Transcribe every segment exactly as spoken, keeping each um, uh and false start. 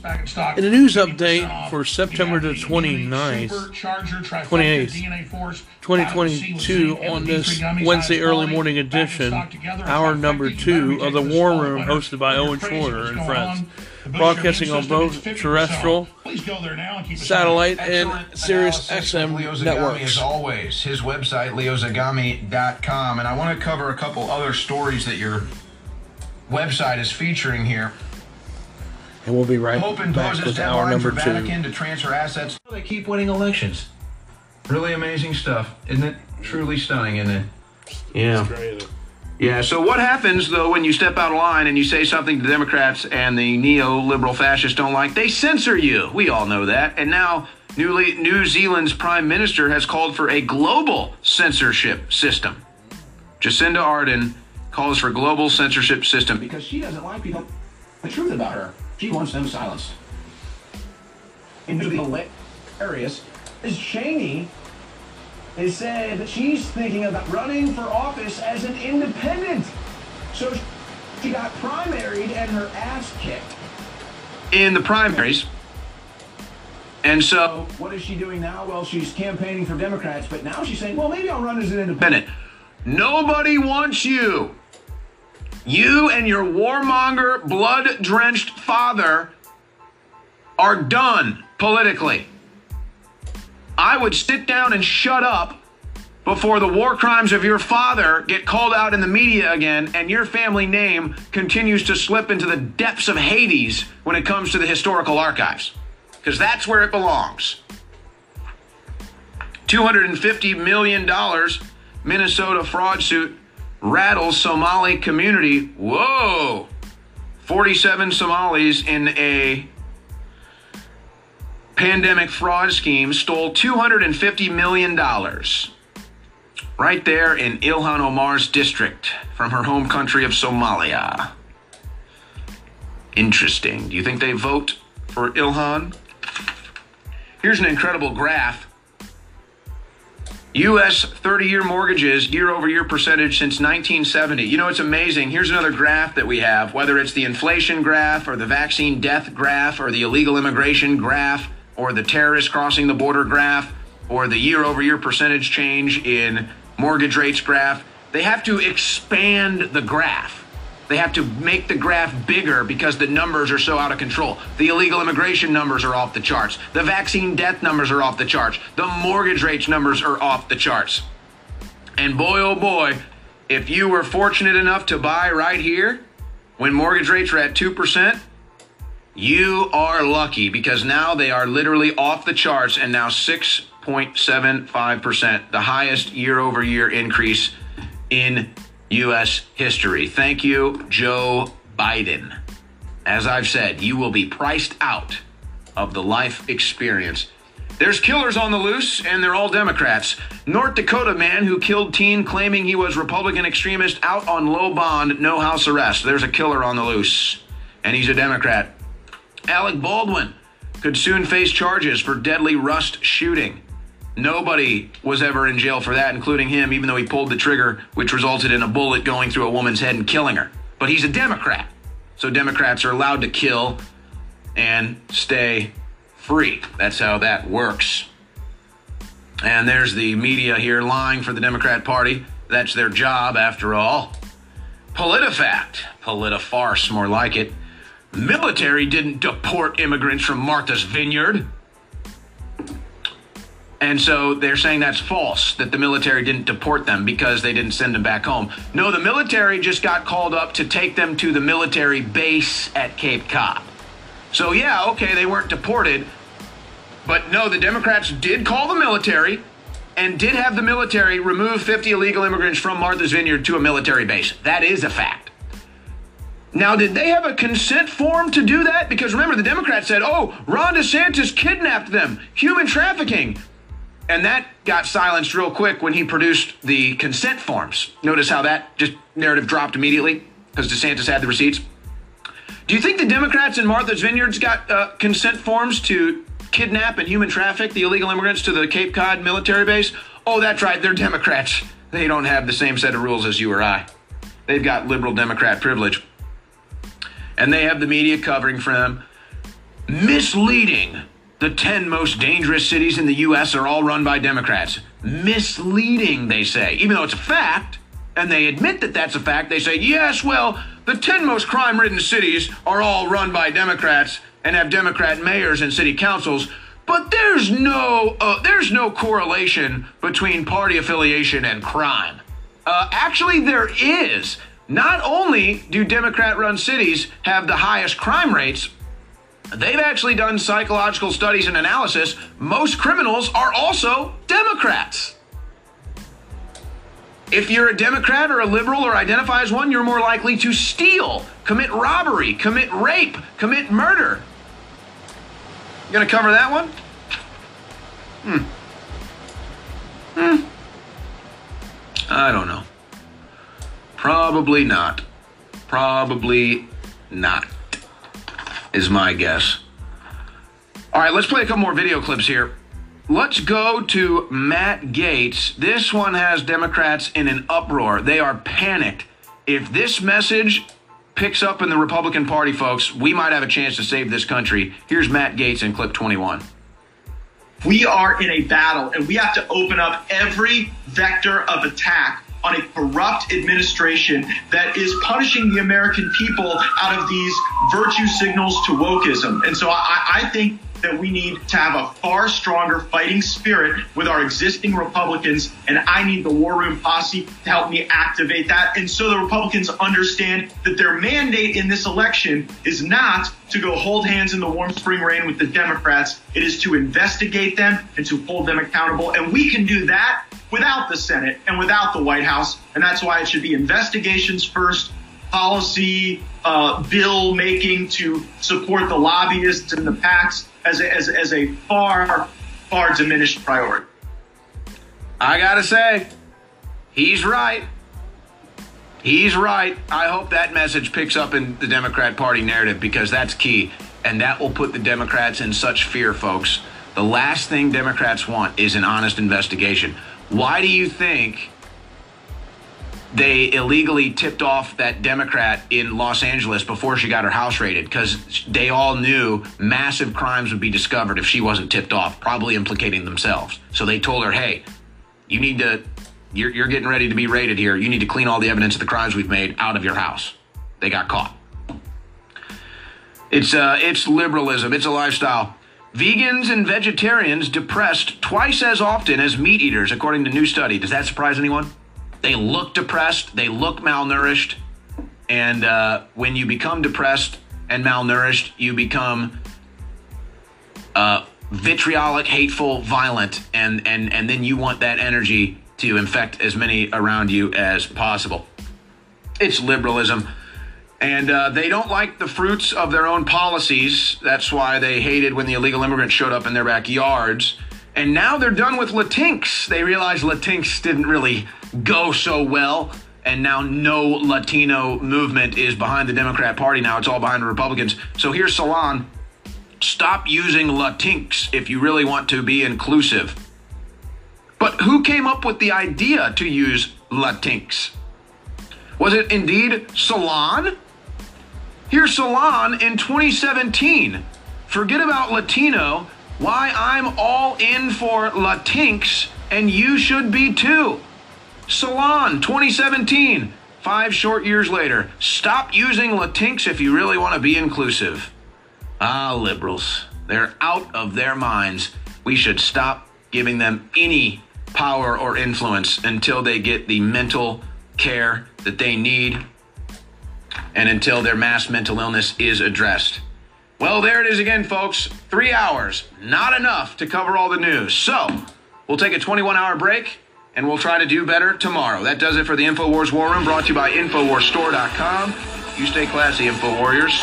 In the news update for September the twenty-ninth, twenty-eighth, twenty twenty-two, on this Wednesday early morning edition, hour number two of the War Room, hosted by Owen Schroeder and friends, broadcasting on both terrestrial, satellite, and Sirius X M Leo Zagami, networks. as always, his website, leo zagami dot com, and I want to cover a couple other stories that your website is featuring here. And we'll be right Pope back imposes with hour deadline number for two. Vatican to transfer assets. They keep winning elections. Really amazing stuff. Isn't it? Truly stunning, isn't it? Yeah. Yeah, so what happens, though, when you step out of line and you say something the Democrats and the neoliberal fascists don't like? They censor you. We all know that. And now newly, New Zealand's prime minister has called for a global censorship system. Jacinda Ardern calls for global censorship system because she doesn't like people the truth about her. She wants them silenced. In the hilarious is Cheney is said that she's thinking about running for office as an independent. So she got primaried and her ass kicked in the primaries. And so what is she doing now? Well, she's campaigning for Democrats, but now she's saying, well, maybe I'll run as an independent. Nobody wants you. You and your warmonger, blood-drenched father are done politically. I would sit down and shut up before the war crimes of your father get called out in the media again and your family name continues to slip into the depths of Hades when it comes to the historical archives. Because that's where it belongs. two hundred fifty million dollars Minnesota fraud suit rattles Somali community. Whoa! forty-seven Somalis in a pandemic fraud scheme stole two hundred fifty million dollars right there in Ilhan Omar's district from her home country of Somalia. Interesting. Do you think they vote for Ilhan? Here's an incredible graph. U S thirty-year mortgages, year-over-year percentage since nineteen seventy. You know, it's amazing. Here's another graph that we have, whether it's the inflation graph or the vaccine death graph or the illegal immigration graph or the terrorist crossing the border graph or the year-over-year percentage change in mortgage rates graph. They have to expand the graph. They have to make the graph bigger because the numbers are so out of control. The illegal immigration numbers are off the charts. The vaccine death numbers are off the charts. The mortgage rates numbers are off the charts. And boy, oh boy, if you were fortunate enough to buy right here when mortgage rates are at two percent, you are lucky because now they are literally off the charts and now six point seven five percent, the highest year-over-year increase in U S history. Thank you, Joe Biden. As I've said, you will be priced out of the life experience. There's killers on the loose, and they're all Democrats. North Dakota man who killed teen claiming he was Republican extremist out on low bond, no house arrest. There's a killer on the loose, and he's a Democrat. Alec Baldwin could soon face charges for deadly Rust shooting. Nobody was ever in jail for that, including him, even though he pulled the trigger, which resulted in a bullet going through a woman's head and killing her. But he's a Democrat, so Democrats are allowed to kill and stay free. That's how that works. And there's the media here lying for the Democrat Party. That's their job, after all. PolitiFact. Politifarce, more like it. Military didn't deport immigrants from Martha's Vineyard. And so they're saying that's false, that the military didn't deport them because they didn't send them back home. No, the military just got called up to take them to the military base at Cape Cod. So, yeah, okay, they weren't deported. But no, the Democrats did call the military and did have the military remove fifty illegal immigrants from Martha's Vineyard to a military base. That is a fact. Now, did they have a consent form to do that? Because remember, the Democrats said, oh, Ron DeSantis kidnapped them, human trafficking. And that got silenced real quick when he produced the consent forms. Notice how that just narrative dropped immediately because DeSantis had the receipts. Do you think the Democrats in Martha's Vineyards got uh, consent forms to kidnap and human traffic the illegal immigrants to the Cape Cod military base? Oh, that's right. They're Democrats. They don't have the same set of rules as you or I. They've got liberal Democrat privilege. And they have the media covering for them. Misleading. The ten most dangerous cities in the U S are all run by Democrats. Misleading, they say. Even though it's a fact, and they admit that that's a fact, they say, yes, well, the ten most crime-ridden cities are all run by Democrats and have Democrat mayors and city councils, but there's no, uh, there's no correlation between party affiliation and crime. Uh, actually, there is. Not only do Democrat-run cities have the highest crime rates, they've actually done psychological studies and analysis. Most criminals are also Democrats. If you're a Democrat or a liberal or identify as one, you're more likely to steal, commit robbery, commit rape, commit murder. You gonna cover that one? Hmm. Hmm. I don't know. Probably not. Probably not, is my guess. All right, let's play a couple more video clips here. Let's go to Matt Gaetz. This one has Democrats in an uproar. They are panicked. If this message picks up in the Republican Party, folks, we might have a chance to save this country. Here's Matt Gaetz in clip twenty-one. We are in a battle, and we have to open up every vector of attack on a corrupt administration that is punishing the American people out of these virtue signals to wokeism. And so I, I think that we need to have a far stronger fighting spirit with our existing Republicans, and I need the War Room Posse to help me activate that. And so the Republicans understand that their mandate in this election is not to go hold hands in the warm spring rain with the Democrats. It is to investigate them and to hold them accountable. And we can do that without the Senate and without the White House. And that's why it should be investigations first, policy, uh, bill making to support the lobbyists and the PACs as a, as, as a far, far diminished priority. I gotta say, he's right. He's right. I hope that message picks up in the Democrat Party narrative, because that's key. And that will put the Democrats in such fear, folks. The last thing Democrats want is an honest investigation. Why do you think they illegally tipped off that Democrat in Los Angeles before she got her house raided? Because they all knew massive crimes would be discovered if she wasn't tipped off, probably implicating themselves. So they told her, hey, you need to, you're, you're getting ready to be raided here. You need to clean all the evidence of the crimes we've made out of your house. They got caught. It's, uh, it's liberalism. It's a lifestyle. Vegans and vegetarians depressed twice as often as meat eaters, according to a new study. Does that surprise anyone? They look depressed, they look malnourished, and uh, when you become depressed and malnourished, you become uh, vitriolic, hateful, violent, and, and, and then you want that energy to infect as many around you as possible. It's liberalism. And uh, they don't like the fruits of their own policies. That's why they hated when the illegal immigrants showed up in their backyards. And now they're done with Latinx. They realized Latinx didn't really go so well. And now no Latino movement is behind the Democrat Party. Now it's all behind the Republicans. So here's Salon. Stop using Latinx if you really want to be inclusive. But who came up with the idea to use Latinx? Was it indeed Salon? Here's Salon in twenty seventeen. Forget about Latino. Why, I'm all in for Latinx, and you should be too. Salon, twenty seventeen. Five short years later. Stop using Latinx if you really want to be inclusive. Ah, liberals. They're out of their minds. We should stop giving them any power or influence until they get the mental care that they need and until their mass mental illness is addressed. Well, there it is again, folks. Three hours, not enough to cover all the news. So we'll take a twenty-one hour break and we'll try to do better tomorrow. That does it for the InfoWars War Room, brought to you by Infowars Store dot com. You stay classy, Info Warriors.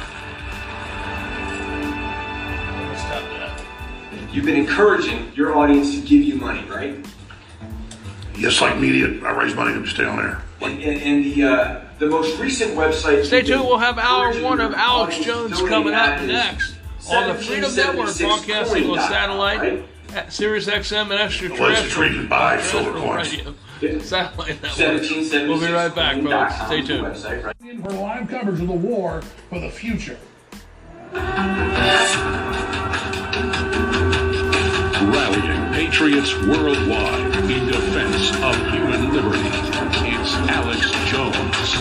You've been encouraging your audience to give you money, right? Yes, like media, I raise money to stay on air. And, and, and the uh, the most recent website. Stay tuned. We'll have hour one of Alex Jones coming up next on the Freedom Network, broadcasting on satellite, right? At Sirius X M and extraterrestrial. Treated by Solar Coins. Satellite network. We'll be right back, folks. Stay tuned. For live coverage of the war for the future. Rallying patriots worldwide in defense of human liberty. It's Alex Jones.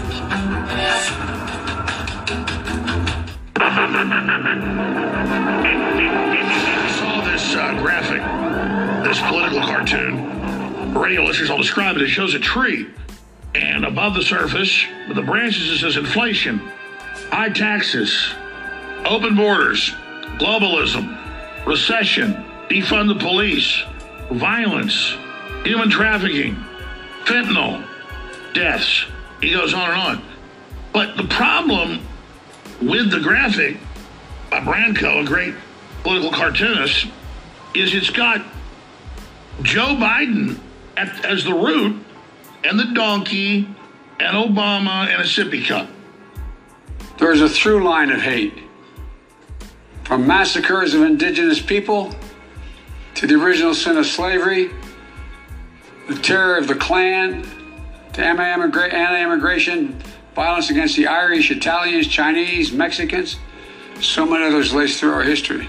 I saw this uh, graphic, this political cartoon. Radio listeners, I'll describe it. It shows a tree, and above the surface, with the branches, it says inflation, high taxes, open borders, globalism, recession, defund the police, violence, human trafficking, fentanyl, deaths. He goes on and on. But the problem with the graphic by Branco, a great political cartoonist, is it's got Joe Biden at, as the root, and the donkey, and Obama, and a sippy cup. There is a through line of hate, from massacres of indigenous people to the original sin of slavery, the terror of the Klan, to anti-immigration violence against the Irish, Italians, Chinese, Mexicans. So many others lace through our history.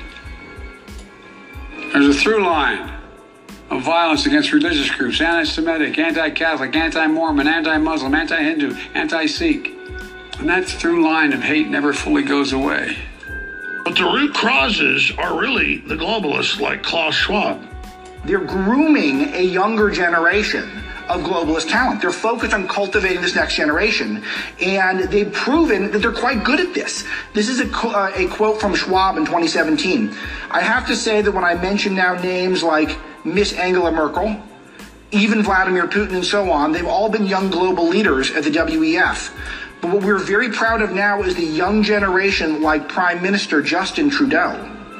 There's a through line of violence against religious groups, anti-Semitic, anti-Catholic, anti-Mormon, anti-Muslim, anti-Hindu, anti-Sikh. And that through line of hate never fully goes away. But the root causes are really the globalists like Klaus Schwab. They're grooming a younger generation of globalist talent. They're focused on cultivating this next generation, and they've proven that they're quite good at this. This is a, uh, a quote from Schwab in twenty seventeen. I have to say that when I mention now names like Miss Angela Merkel, even Vladimir Putin and so on, they've all been young global leaders at the W E F. But what we're very proud of now is the young generation like Prime Minister Justin Trudeau.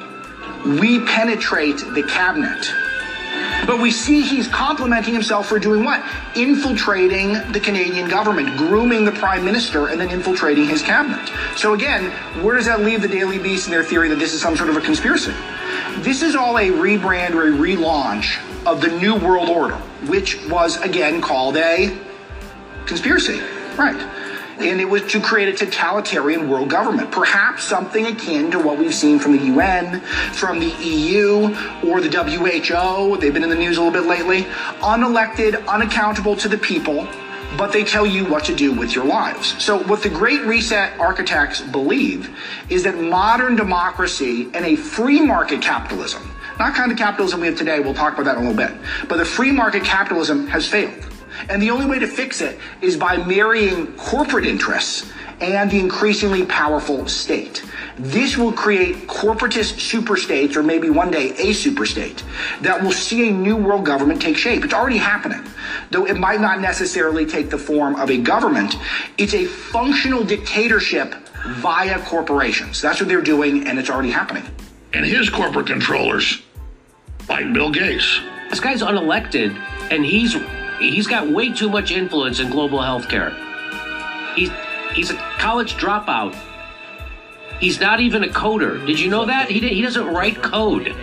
We penetrate the cabinet. But we see he's complimenting himself for doing what? Infiltrating the Canadian government, grooming the Prime Minister, and then infiltrating his cabinet. So again, where does that leave the Daily Beast and their theory that this is some sort of a conspiracy? This is all a rebrand or a relaunch of the New World Order, which was, again, called a conspiracy. Right. And it was to create a totalitarian world government, perhaps something akin to what we've seen from the U N, from the E U, or the W H O. They've been in the news a little bit lately. Unelected, unaccountable to the people, but they tell you what to do with your lives. So what the Great Reset architects believe is that modern democracy and a free market capitalism, not kind of capitalism we have today, we'll talk about that in a little bit, but the free market capitalism has failed. And the only way to fix it is by marrying corporate interests and the increasingly powerful state. This will create corporatist superstates, or maybe one day a superstate, that will see a new world government take shape. It's already happening. Though it might not necessarily take the form of a government, it's a functional dictatorship via corporations. That's what they're doing, and it's already happening. And his corporate controllers, like Bill Gates. This guy's unelected, and he's he's got way too much influence in global healthcare. He's he's a college dropout. He's not even a coder. Did you know that? He he doesn't write code.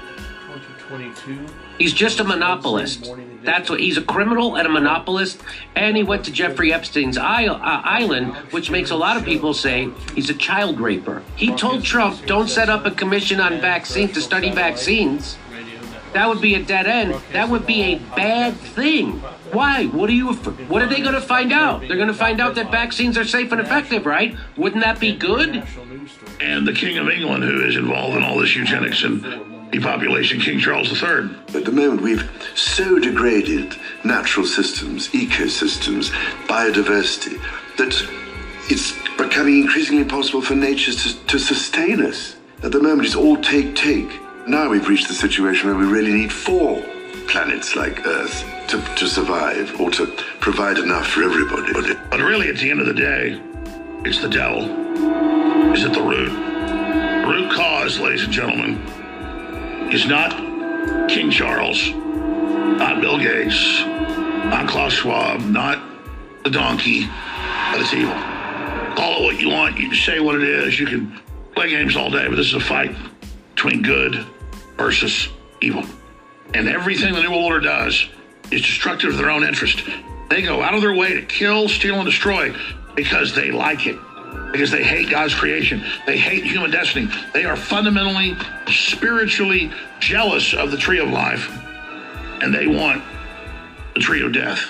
He's just a monopolist. That's what he's a criminal and a monopolist. And he went to Jeffrey Epstein's island, which makes a lot of people say he's a child raper. He told Trump, "Don't set up a commission on vaccines to study vaccines. That would be a dead end. That would be a bad thing." Why? What are you? What are they going to find out? They're going to find out that vaccines are safe and effective, right? Wouldn't that be good? And the King of England, who is involved in all this eugenics and depopulation, King Charles the Third. At the moment, we've so degraded natural systems, ecosystems, biodiversity, that it's becoming increasingly impossible for nature to, to sustain us. At the moment, it's all take, take. Now we've reached the situation where we really need four planets like Earth to, to survive, or to provide enough for everybody. But really, at the end of the day, it's the devil. Is at the root. Root cause, ladies and gentlemen, is not King Charles, not Bill Gates, not Klaus Schwab, not the donkey, but it's evil. Call it what you want. You can say what it is. You can play games all day, but this is a fight between good versus evil. And everything the New World Order does is destructive of their own interest. They go out of their way to kill, steal, and destroy because they like it. because they hate God's creation. They hate human destiny. They are fundamentally, spiritually jealous of the tree of life, and they want the tree of death.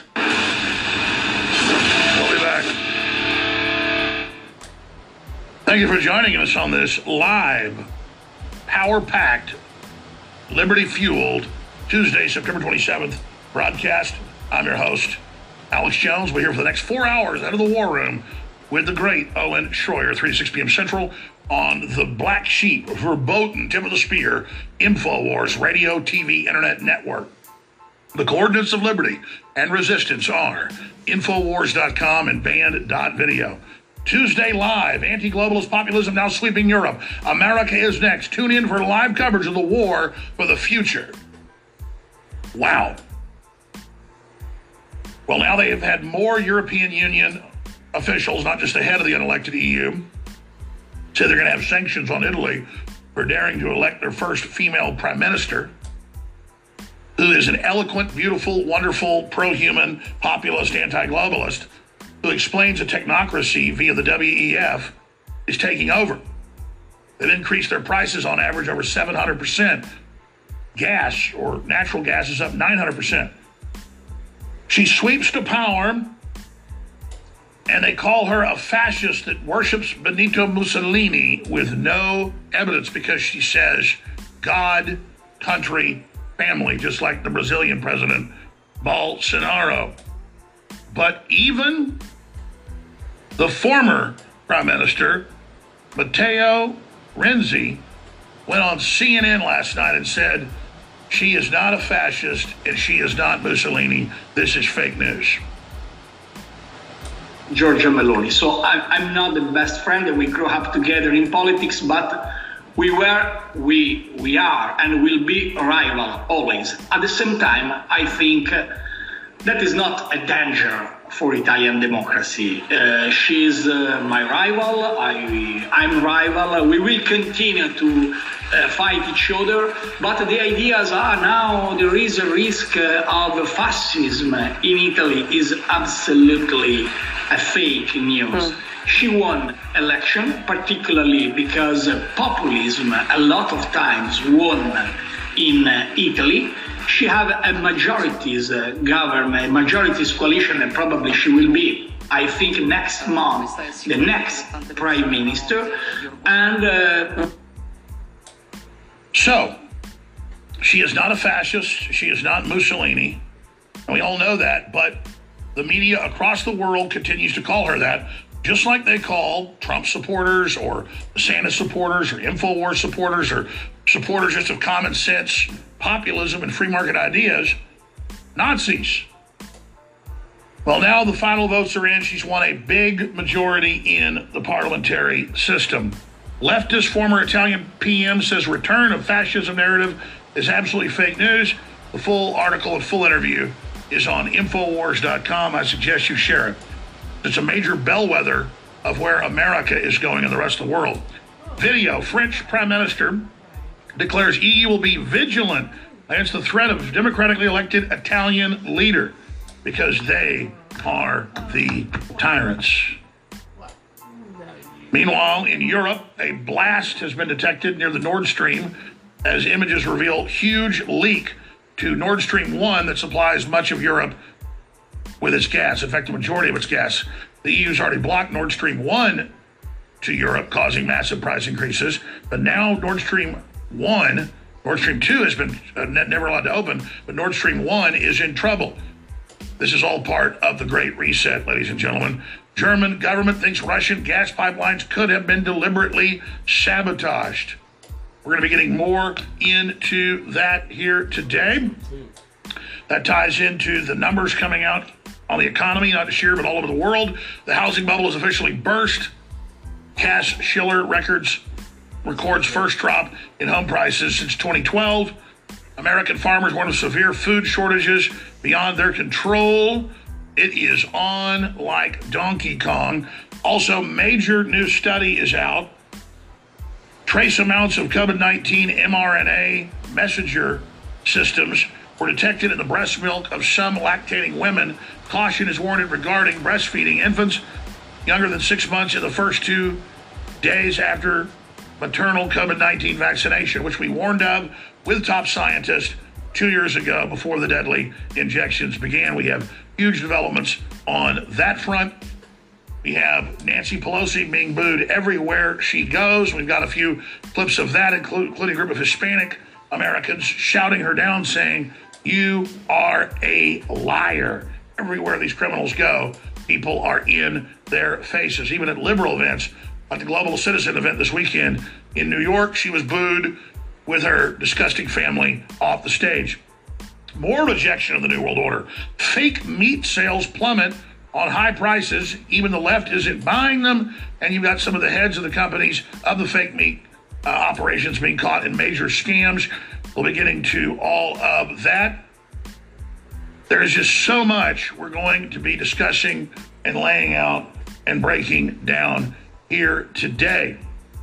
We'll be back. Thank you for joining us on this live, power-packed, liberty-fueled Tuesday, September twenty-seventh broadcast. I'm your host, Alex Jones. We're here for the next four hours out of the War Room with the great Owen Schroyer, three to six p.m. Central on the Black Sheep, verboten, tip of the spear, InfoWars, radio, T V, internet network. The coordinates of liberty and resistance are Infowars dot com and Band dot video. Tuesday live, anti-globalist populism now sweeping Europe. America is next. Tune in for live coverage of the war for the future. Wow. Well, now they have had more European Union officials, not just the head of the unelected E U, say they're going to have sanctions on Italy for daring to elect their first female prime minister, who is an eloquent, beautiful, wonderful, pro-human, populist, anti-globalist, who explains that technocracy via the W E F is taking over. They've increased their prices on average over seven hundred percent. Gas, or natural gas, is up nine hundred percent. She sweeps to power, and they call her a fascist that worships Benito Mussolini with no evidence because she says God, country, family, just like the Brazilian president, Bolsonaro. But even the former prime minister, Matteo Renzi, went on C N N last night and said she is not a fascist and she is not Mussolini. This is fake news. Giorgia Meloni. So I'm, I'm not the best friend, and we grew up together in politics, but we were, we, we are, and will be rival always. At the same time, I think that is not a danger for Italian democracy. Uh, she's uh, my rival, I, I'm rival, we will continue to uh, fight each other, but the ideas are now there is a risk uh, of fascism in Italy is absolutely a fake news. Mm. She won election, particularly because uh, populism a lot of times won in uh, Italy. She have a majorities uh, government, a majorities coalition, and probably she will be, I think, next month, the next prime minister. And uh... so, she is not a fascist. She is not Mussolini. And we all know that, but the media across the world continues to call her that, just like they call Trump supporters or DeSantis supporters or InfoWars supporters or supporters just of common sense, populism, and free market ideas, Nazis. Well, now the final votes are in. She's won a big majority in the parliamentary system. Leftist former Italian P M says return of fascism narrative is absolutely fake news. The full article and full interview is on Infowars dot com. I suggest you share it. It's a major bellwether of where America is going in the rest of the world. Video, French Prime Minister declares E U will be vigilant against the threat of democratically elected Italian leader because they are the tyrants. Meanwhile, in Europe, a blast has been detected near the Nord Stream as images reveal huge leak to Nord Stream one that supplies much of Europe with its gas. In fact, the majority of its gas. The E U's already blocked Nord Stream one to Europe, causing massive price increases. But now Nord Stream one, Nord Stream two has been uh, never allowed to open, but Nord Stream one is in trouble. This is all part of the Great Reset, ladies and gentlemen. German government thinks Russian gas pipelines could have been deliberately sabotaged. We're going to be getting more into that here today. That ties into the numbers coming out on the economy, not just here, but all over the world. The housing bubble has officially burst. Cass Schiller Records records first drop in home prices since twenty twelve. American farmers warn of severe food shortages beyond their control. It is on like Donkey Kong. Also, major new study is out. Trace amounts of COVID nineteen mRNA messenger systems were detected in the breast milk of some lactating women. Caution is warranted regarding breastfeeding infants. younger than six months in the first two days after maternal COVID nineteen vaccination, which we warned of with top scientists two years ago before the deadly injections began. We have huge developments on that front. We have Nancy Pelosi being booed everywhere she goes. We've got a few clips of that, including a group of Hispanic Americans shouting her down, saying, "You are a liar." Everywhere these criminals go, people are in their faces. Even at liberal events, like the Global Citizen event this weekend in New York, she was booed with her disgusting family off the stage. More rejection of the New World Order. Fake meat sales plummet on high prices. Even the left isn't buying them. And you've got some of the heads of the companies of the fake meat uh, operations being caught in major scams. We'll be getting to all of that. There is just so much we're going to be discussing and laying out and breaking down here today.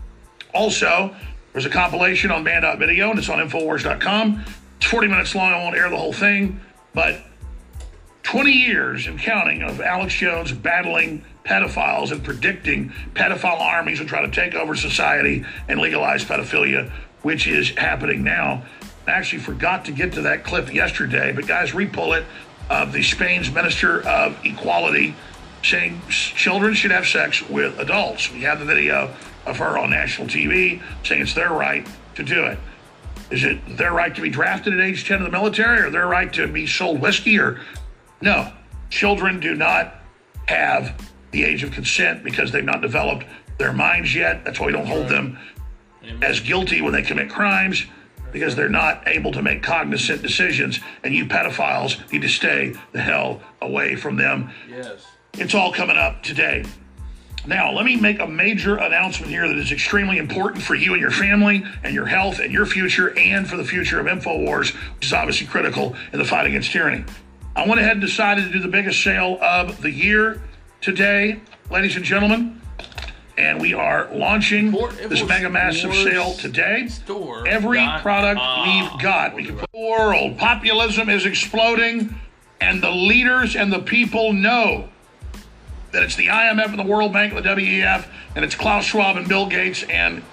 Also, there's a compilation on band dot video, and it's on Infowars dot com. It's forty minutes long. I won't air the whole thing, but twenty years and counting of Alex Jones battling pedophiles and predicting pedophile armies will try to take over society and legalize pedophilia, which is happening now. I actually forgot to get to that clip yesterday, but guys, repull it of the Spain's Minister of Equality saying children should have sex with adults. We have the video of her on national T V saying it's their right to do it. Is it their right to be drafted at age ten in the military, or their right to be sold whiskey? Or no, children do not have the age of consent because they've not developed their minds yet. That's why we don't hold them as guilty when they commit crimes, because they're not able to make cognizant decisions. And you pedophiles need to stay the hell away from them. Yes. It's all coming up today. Now, let me make a major announcement here that is extremely important for you and your family and your health and your future, and for the future of InfoWars, which is obviously critical in the fight against tyranny. I went ahead and decided to do the biggest sale of the year today, ladies and gentlemen. And we are launching this mega massive sale today. Every product we've got, we can put in the world. Populism is exploding, and the leaders and the people know that it's the I M F and the World Bank and the W E F, and it's Klaus Schwab and Bill Gates and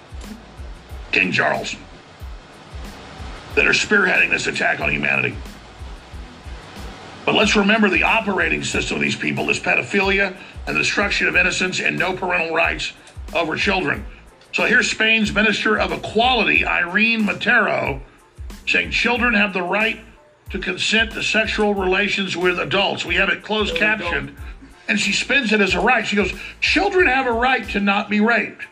King Charles that are spearheading this attack on humanity. But let's remember the operating system of these people is pedophilia and the destruction of innocence and no parental rights over children. So here's Spain's Minister of Equality, Irene Montero, saying children have the right to consent to sexual relations with adults. We have it closed captioned, and she spins it as a right. She goes, children have a right to not be raped,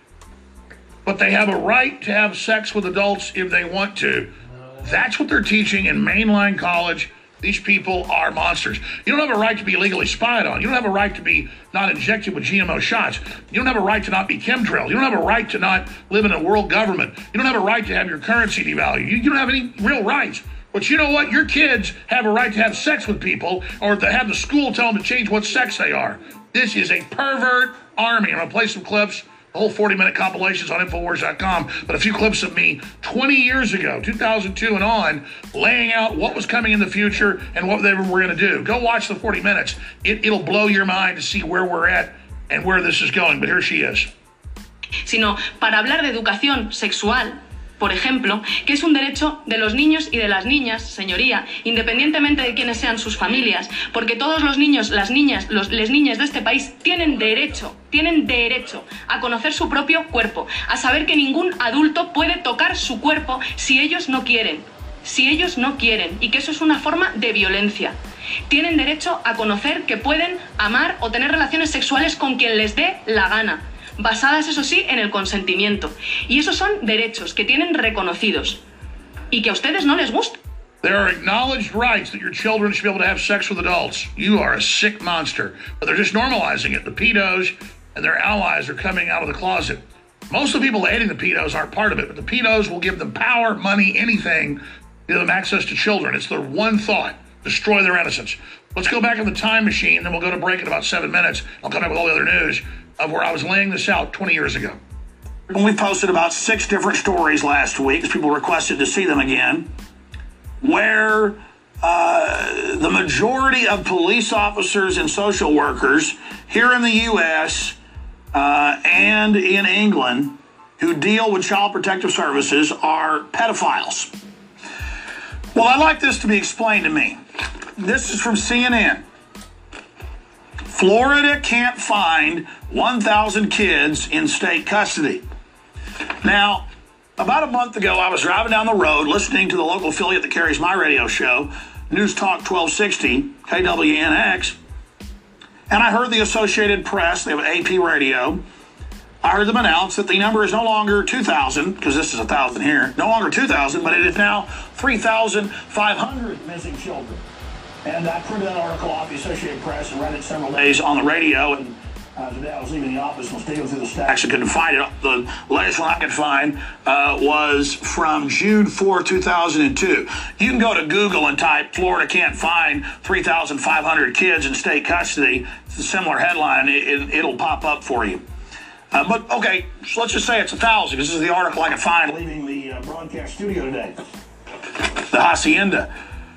but they have a right to have sex with adults if they want to. That's what they're teaching in mainline college. These people are monsters. You don't have a right to be illegally spied on. You don't have a right to be not injected with G M O shots. You don't have a right to not be chemtrailed. You don't have a right to not live in a world government. You don't have a right to have your currency devalued. You, you don't have any real rights. But you know what? Your kids have a right to have sex with people, or to have the school tell them to change what sex they are. This is a pervert army. I'm going to play some clips. The whole forty-minute compilations on Infowars dot com, but a few clips of me twenty years ago, two thousand two and on, laying out what was coming in the future and what they were going to do. Go watch the forty minutes. It, it'll blow your mind to see where we're at and where this is going, but here she is. Sino para hablar de educación sexual, por ejemplo, que es un derecho de los niños y de las niñas, señoría, independientemente de quiénes sean sus familias, porque todos los niños, las niñas, los, les niñas de este país tienen derecho, tienen derecho a conocer su propio cuerpo, a saber que ningún adulto puede tocar su cuerpo si ellos no quieren, si ellos no quieren, y que eso es una forma de violencia. Tienen derecho a conocer que pueden amar o tener relaciones sexuales con quien les dé la gana, basadas, eso sí, en el consentimiento. Y esos son derechos que tienen reconocidos y que a ustedes no les gusta. There are acknowledged rights that your children should be able to have sex with adults. You are a sick monster. But they're just normalizing it. The pedos and their allies are coming out of the closet. Most of the people hating the pedos aren't part of it, but the pedos will give them power, money, anything, give them access to children. It's their one thought: destroy their innocence. Let's go back in the time machine, then we'll go to break in about seven minutes. I'll come back with all the other news of where I was laying this out twenty years ago. We posted about six different stories last week, as people requested to see them again, where uh, the majority of police officers and social workers here in the U S uh, and in England who deal with Child Protective Services are pedophiles. Well, I'd like this to be explained to me. This is from C N N. Florida can't find one thousand kids in state custody. Now, about a month ago, I was driving down the road listening to the local affiliate that carries my radio show, News Talk twelve sixty, K W N X, and I heard the Associated Press, they have A P radio. I heard them announce that the number is no longer two thousand, because this is one thousand here, no longer two thousand, but it is now three thousand five hundred missing children. And I printed that article off the Associated Press and read it several days on the radio, and uh, today I was leaving the office and was digging through the stacks. I couldn't find it. The latest one I could find uh, was from June fourth, two thousand two. You can go to Google and type, Florida can't find three thousand five hundred kids in state custody. It's a similar headline. It, it, it'll pop up for you. Uh, but, okay, so let's just say it's one thousand. This is the article I could find leaving the uh, broadcast studio today. The Hacienda.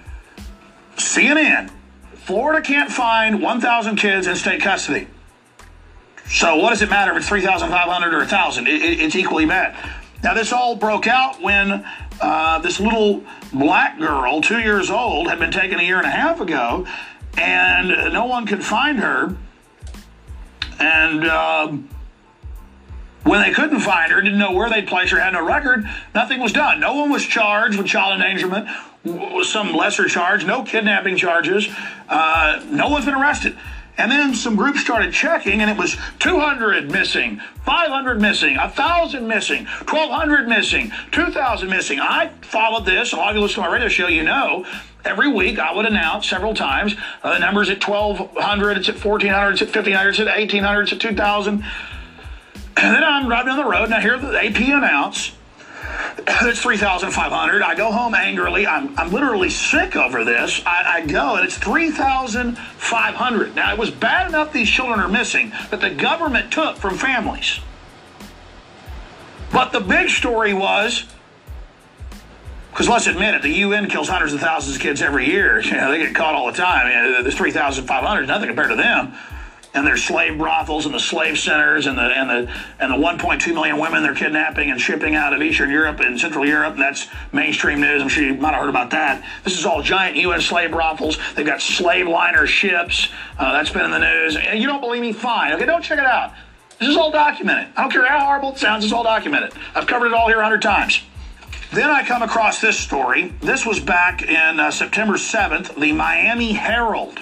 C N N. Florida can't find one thousand kids in state custody. So what does it matter if it's three thousand five hundred or one thousand? It, it, it's equally bad. Now, this all broke out when uh, this little black girl, two years old, had been taken a year and a half ago, and no one could find her. And um, when they couldn't find her, didn't know where they'd place her, had no record, nothing was done. No one was charged with child endangerment, some lesser charge, no kidnapping charges. Uh, no one's been arrested. And then some groups started checking, and it was two hundred missing, five hundred missing, one thousand missing, twelve hundred missing, two thousand missing. I followed this. A lot of you listen to my radio show, you know. Every week I would announce several times uh, the numbers at twelve hundred, it's at fourteen hundred, it's at fifteen hundred, it's at eighteen hundred, it's at two thousand. And then I'm driving down the road, and I hear the A P announce it's three thousand five hundred. I go home angrily. I'm, I'm literally sick over this. I, I go, and it's three thousand five hundred. Now, it was bad enough these children are missing that the government took from families. But the big story was, because let's admit it, the U N kills hundreds of thousands of kids every year. You know, they get caught all the time. You know, this three thousand five hundred is nothing compared to them. And their slave brothels and the slave centers and the and the and the one point two million women they're kidnapping and shipping out of Eastern Europe and Central Europe. And that's mainstream news. I'm sure you might have heard about that. This is all giant U N slave brothels. They've got slave liner ships. Uh, that's been in the news. And you don't believe me? Fine. Okay, don't check it out. This is all documented. I don't care how horrible it sounds. It's all documented. I've covered it all here a hundred times. Then I come across this story. This was back in uh, September seventh. The Miami Herald.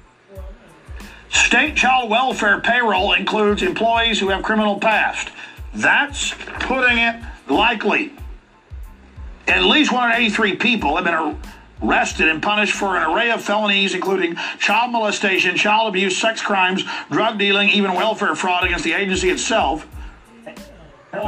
State child welfare payroll includes employees who have criminal past. That's putting it lightly. At least one hundred eighty-three people have been arrested and punished for an array of felonies, including child molestation, child abuse, sex crimes, drug dealing, even welfare fraud against the agency itself. Now,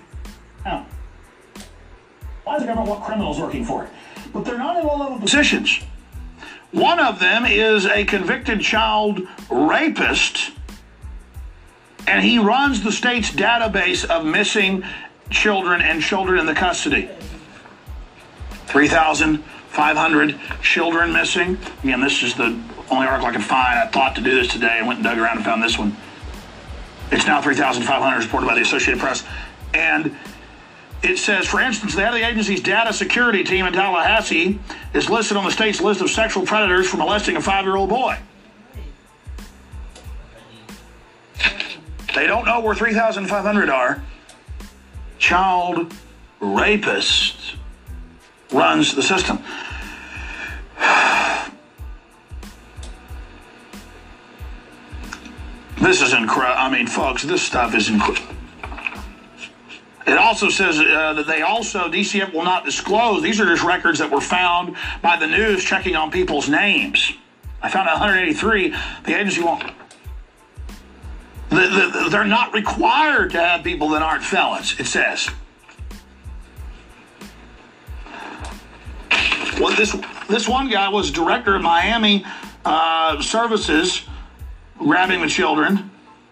why does the government want criminals working for it? But they're not in low-level positions. One of them is a convicted child rapist, and he runs the state's database of missing children and children in the custody. three thousand five hundred children missing. Again, this is the only article I could find. I thought to do this today and went and dug around and found this one. It's now three thousand five hundred, reported by the Associated Press. And it says, for instance, the head of the agency's data security team in Tallahassee is listed on the state's list of sexual predators for molesting a five-year-old boy. They don't know where three thousand five hundred are. Child rapist runs the system. This is incredible. I mean, folks, this stuff is incredible. It also says uh, that they also, D C F will not disclose. These are just records that were found by the news checking on people's names. I found one hundred eighty-three. The agency won't. The, the, they're not required to have people that aren't felons, it says. Well, this, this one guy was director of Miami uh, Services, grabbing the children.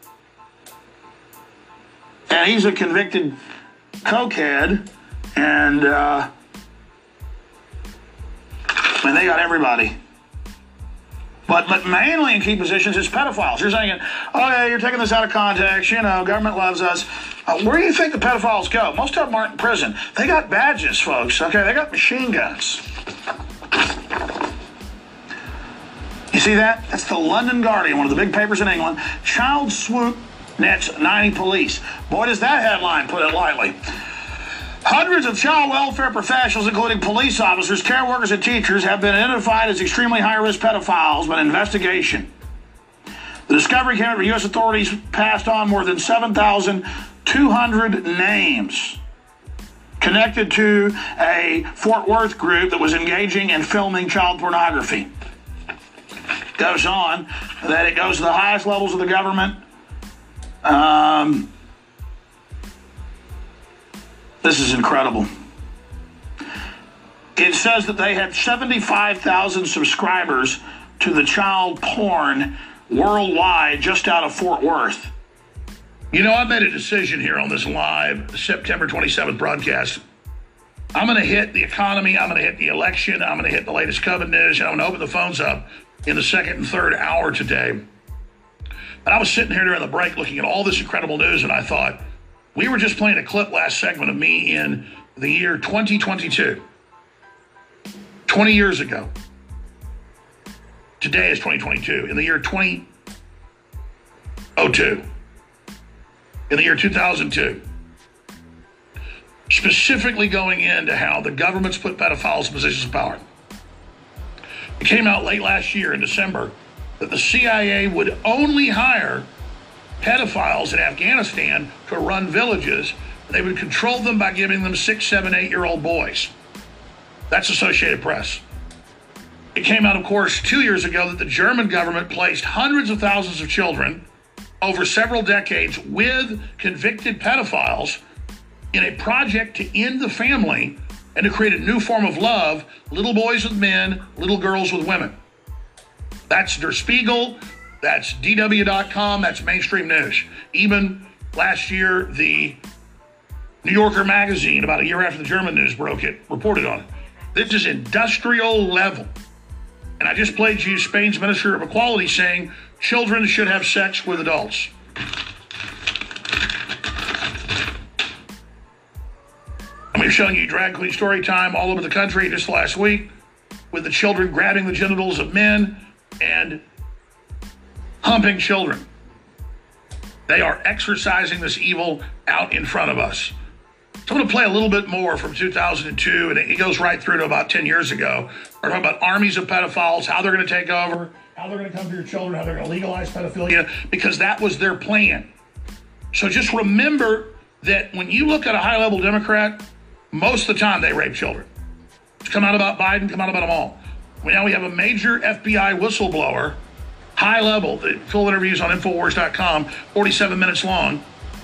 And he's a convicted cokehead, and uh, I mean, they got everybody. But but mainly in key positions, it's pedophiles. You're saying, oh, yeah, you're taking this out of context. You know, government loves us. Uh, where do you think the pedophiles go? Most of them aren't in prison. They got badges, folks, okay? They got machine guns. You see that? That's the London Guardian, one of the big papers in England. Child swoop nets ninety police. Boy, does that headline put it lightly. Hundreds of child welfare professionals, including police officers, care workers, and teachers, have been identified as extremely high-risk pedophiles by an investigation. The discovery came after U S authorities passed on more than seven thousand two hundred names connected to a Fort Worth group that was engaging in filming child pornography. Goes on that it goes to the highest levels of the government. Um... This is incredible. It says that they had seventy-five thousand subscribers to the child porn worldwide just out of Fort Worth. You know, I made a decision here on this live September twenty-seventh broadcast. I'm going to hit the economy. I'm going to hit the election. I'm going to hit the latest COVID news. And I'm going to open the phones up in the second and third hour today. And I was sitting here during the break looking at all this incredible news, and I thought, we were just playing a clip last segment of me in the year twenty twenty-two. twenty years ago. Today is twenty twenty-two. In the year twenty oh two. In the year two thousand two. Specifically going into how the government's put pedophiles in positions of power. It came out late last year in December that the C I A would only hire pedophiles in Afghanistan to run villages. They would control them by giving them six, seven, eight-year-old boys. That's Associated Press. It came out, of course, two years ago that the German government placed hundreds of thousands of children over several decades with convicted pedophiles in a project to end the family and to create a new form of love, little boys with men, little girls with women. That's Der Spiegel. That's D W dot com. That's mainstream news. Even last year, the New Yorker magazine, about a year after the German news broke it, reported on it. This is industrial level. And I just played you Spain's Minister of Equality saying children should have sex with adults. I mean, showing you drag queen story time all over the country just last week with the children grabbing the genitals of men and humping children. They are exercising this evil out in front of us. So I'm going to play a little bit more from two thousand two, and it goes right through to about ten years ago. We're talking about armies of pedophiles, how they're going to take over, how they're going to come to your children, how they're going to legalize pedophilia, because that was their plan. So just remember that when you look at a high-level Democrat, most of the time they rape children. It's come out about Biden, come out about them all. Now we have a major F B I whistleblower, high level, the full interviews on Infowars dot com, forty-seven minutes long,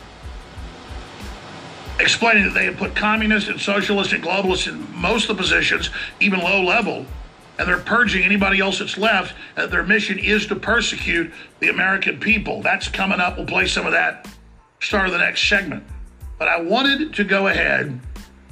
explaining that they have put communists and socialists and globalists in most of the positions, even low level, and they're purging anybody else that's left. Uh, their mission is to persecute the American people. That's coming up. We'll play some of that, start of the next segment. But I wanted to go ahead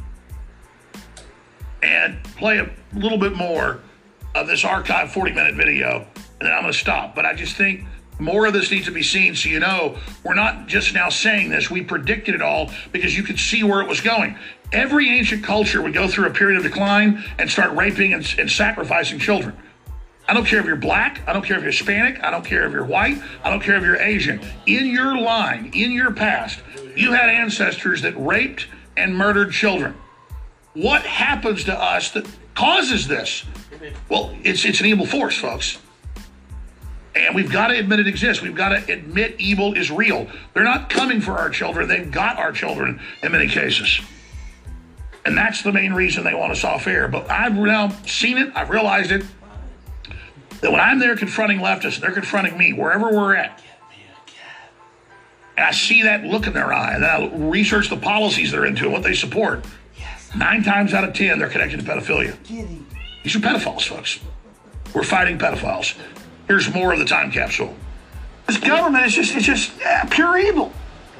and play a little bit more of this archived forty-minute video, and then I'm going to stop. But I just think more of this needs to be seen so you know we're not just now saying this. We predicted it all because you could see where it was going. Every ancient culture would go through a period of decline and start raping and, and sacrificing children. I don't care if you're black. I don't care if you're Hispanic. I don't care if you're white. I don't care if you're Asian. In your line, in your past, you had ancestors that raped and murdered children. What happens to us that causes this? Well, it's it's an evil force, folks. And we've got to admit it exists. We've got to admit evil is real. They're not coming for our children. They've got our children in many cases. And that's the main reason they want us off air. But I've now seen it. I've realized it. That when I'm there confronting leftists, they're confronting me wherever we're at. And I see that look in their eye. And then I research the policies they're into and what they support. Nine times out of ten, they're connected to pedophilia. These are pedophiles, folks. We're fighting pedophiles. Here's more of the time capsule. This government is just, it's just yeah, pure evil.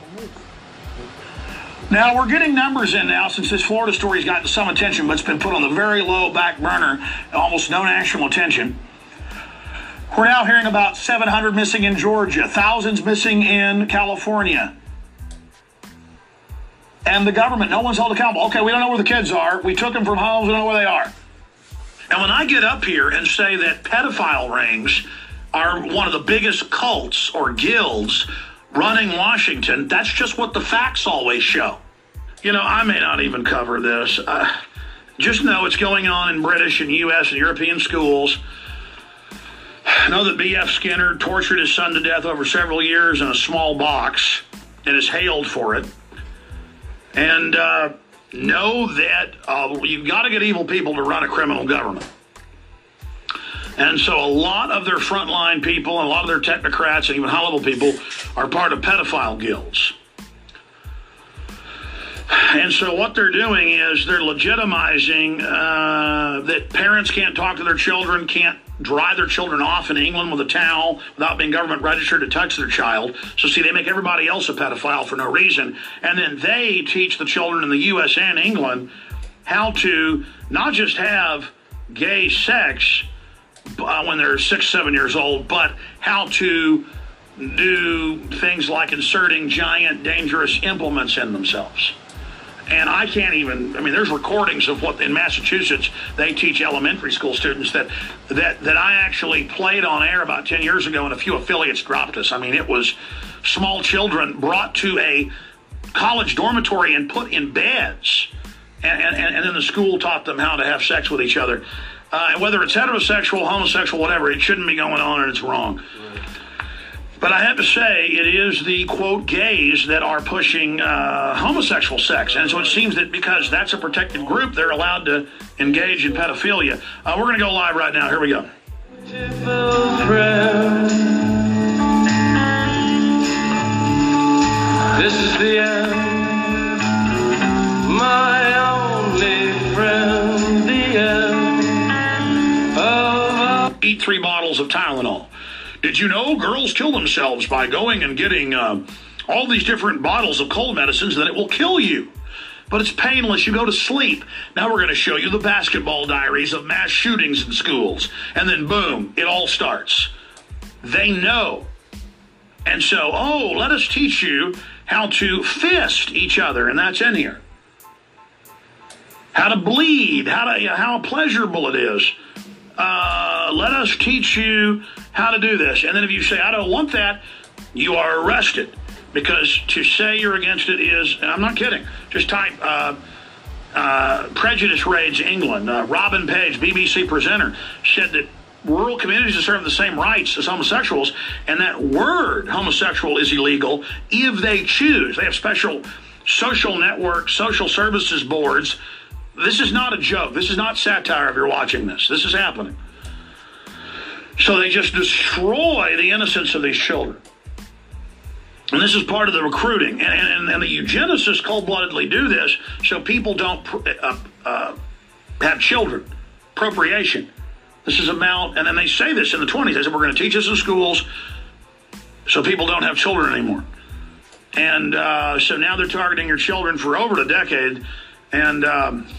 Now, we're getting numbers in now since this Florida story's gotten some attention, but it's been put on the very low back burner, almost no national attention. We're now hearing about seven hundred missing in Georgia, thousands missing in California. And the government, no one's held accountable. Okay, we don't know where the kids are. We took them from homes. We don't know where they are. And when I get up here and say that pedophile rings are one of the biggest cults or guilds running Washington, that's just what the facts always show. You know, I may not even cover this. Uh, just know it's going on in British and U S and European schools. I know that B F Skinner tortured his son to death over several years in a small box and is hailed for it. And uh, know that uh, you've got to get evil people to run a criminal government. And so a lot of their frontline people and a lot of their technocrats and even high-level people are part of pedophile guilds. And so what they're doing is they're legitimizing uh, that parents can't talk to their children, can't dry their children off in England with a towel without being government registered to touch their child. So, see, they make everybody else a pedophile for no reason. And then they teach the children in the U S and England how to not just have gay sex uh, when they're six, seven years old, but how to do things like inserting giant, dangerous implements in themselves. And I can't even, I mean, there's recordings of what in Massachusetts they teach elementary school students that that that I actually played on air about ten years ago, and a few affiliates dropped us. I mean, it was small children brought to a college dormitory and put in beds. And, and, and then the school taught them how to have sex with each other. Uh, whether it's heterosexual, homosexual, whatever, it shouldn't be going on, and it's wrong. But I have to say, it is the, quote, gays that are pushing uh, homosexual sex. And so it seems that because that's a protected group, they're allowed to engage in pedophilia. Uh, we're going to go live right now. Here we go. This is the end, my only friend, the end of... Eat three bottles of Tylenol. Did you know girls kill themselves by going and getting uh, all these different bottles of cold medicines, then it will kill you? But it's painless. You go to sleep. Now we're going to show you the basketball diaries of mass shootings in schools. And then, boom, it all starts. They know. And so, oh, let us teach you how to fist each other, and that's in here. How to bleed, how to how pleasurable it is. Uh, let us teach you how to do this. And then if you say, I don't want that, you are arrested. Because to say you're against it is, and I'm not kidding, just type uh, uh, prejudice raids England. Uh, Robin Page, B B C presenter, said that rural communities deserve the same rights as homosexuals, and that word homosexual is illegal if they choose. They have special social network, social services boards. This is not a joke. This is not satire if you're watching this. This is happening. So they just destroy the innocence of these children. And this is part of the recruiting. And, and, and the eugenicists cold-bloodedly do this so people don't uh, uh, have children. Procreation. This is about, and then they say this in the twenties. They said, we're going to teach this in schools so people don't have children anymore. And uh, so now they're targeting your children for over a decade. And... Um,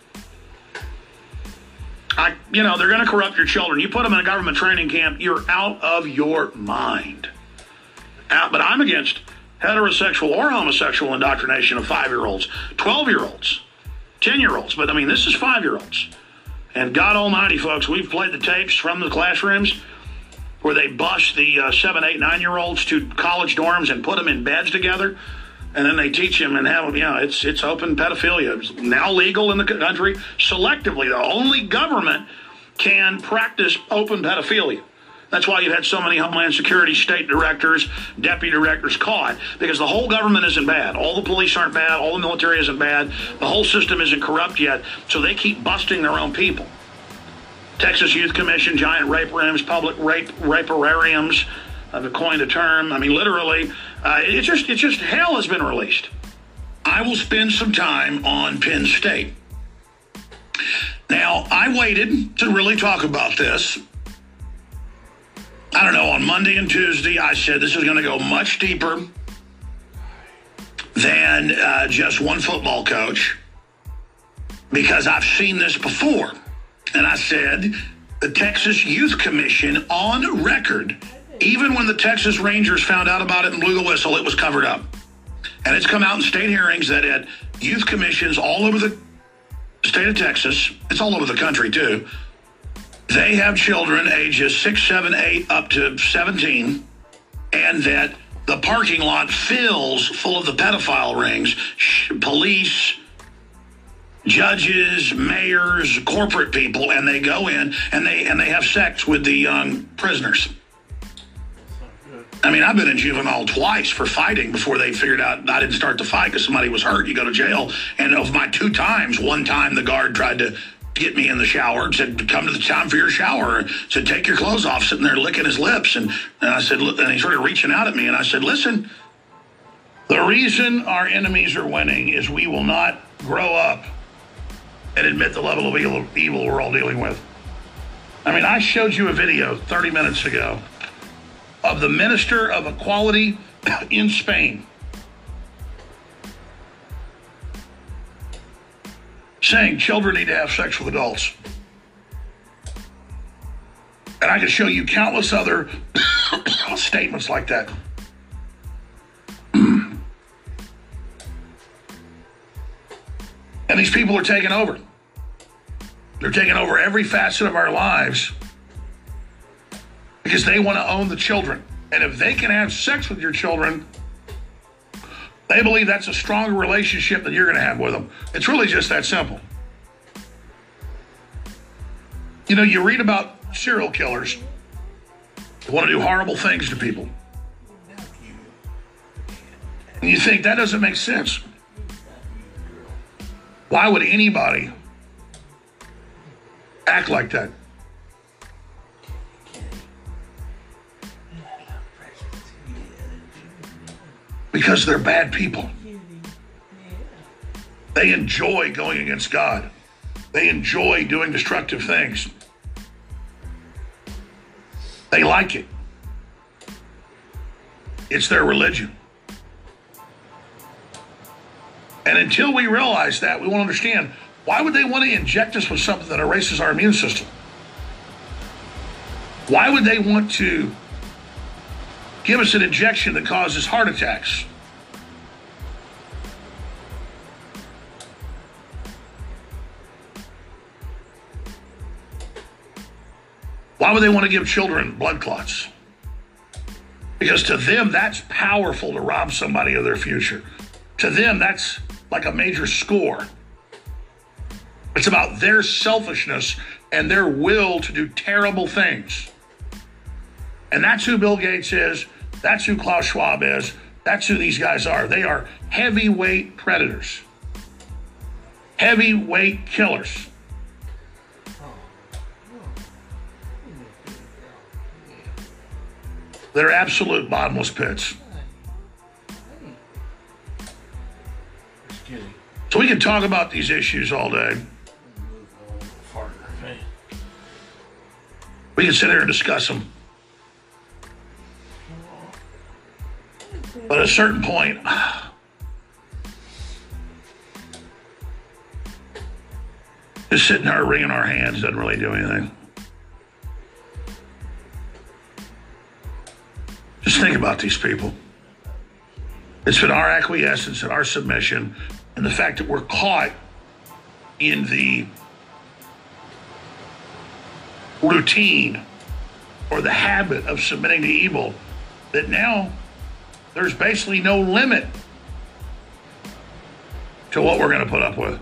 I, you know, they're going to corrupt your children. You put them in a government training camp, you're out of your mind. Out, but I'm against heterosexual or homosexual indoctrination of five-year-olds, twelve-year-olds, ten-year-olds. But, I mean, this is five-year-olds. And God almighty, folks, we've played the tapes from the classrooms where they bust the uh, seven, eight, nine-year-olds to college dorms and put them in beds together. And then they teach them and have them, you know, it's it's open pedophilia. It's now legal in the country selectively. The only government can practice open pedophilia. That's why you've had so many Homeland Security state directors, deputy directors caught, because the whole government isn't bad. All the police aren't bad. All the military isn't bad. The whole system isn't corrupt yet. So they keep busting their own people. Texas Youth Commission, giant rape rooms, public rape rapeariums. I've coined a term. I mean, literally, uh, it's just it's just hell has been released. I will spend some time on Penn State. Now, I waited to really talk about this. I don't know, on Monday and Tuesday, I said this is going to go much deeper than uh, just one football coach, because I've seen this before. And I said, the Texas Youth Commission on record. Even when the Texas Rangers found out about it and blew the whistle, it was covered up. And it's come out in state hearings that at youth commissions all over the state of Texas, it's all over the country too, they have children ages six, seven, eight, up to seventeen, and that the parking lot fills full of the pedophile rings, police, judges, mayors, corporate people, and they go in and they and they have sex with the young prisoners. I mean, I've been in juvenile twice for fighting before they figured out I didn't start the fight because somebody was hurt. You go to jail. And of my two times, one time the guard tried to get me in the shower and said, come to the time for your shower. Said, take your clothes off, sitting there licking his lips. And, and I said, and he started reaching out at me. And I said, listen, the reason our enemies are winning is we will not grow up and admit the level of evil, evil we're all dealing with. I mean, I showed you a video thirty minutes ago of the Minister of Equality in Spain saying children need to have sex with adults. And I can show you countless other statements like that. And these people are taking over. They're taking over every facet of our lives because they want to own the children. And if they can have sex with your children, they believe that's a stronger relationship than you're going to have with them. It's really just that simple. You know, you read about serial killers who want to do horrible things to people. And you think, that doesn't make sense. Why would anybody act like that? Because they're bad people. They enjoy going against God. They enjoy doing destructive things. They like it. It's their religion. And until we realize that, we won't understand, why would they want to inject us with something that erases our immune system? Why would they want to give us an injection that causes heart attacks? Why would they want to give children blood clots? Because to them, that's powerful to rob somebody of their future. To them, that's like a major score. It's about their selfishness and their will to do terrible things. And that's who Bill Gates is. That's who Klaus Schwab is. That's who these guys are. They are heavyweight predators. Heavyweight killers. They're absolute bottomless pits. So we can talk about these issues all day. We can sit here and discuss them. But at a certain point, just sitting there wringing our hands doesn't really do anything. Just think about these people. It's been our acquiescence and our submission and the fact that we're caught in the routine or the habit of submitting to evil that now there's basically no limit to what we're going to put up with.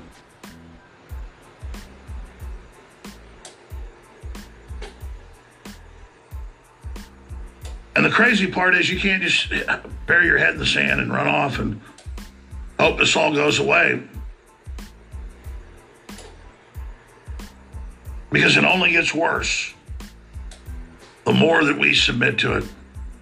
And the crazy part is you can't just bury your head in the sand and run off and hope this all goes away. Because it only gets worse the more that we submit to it.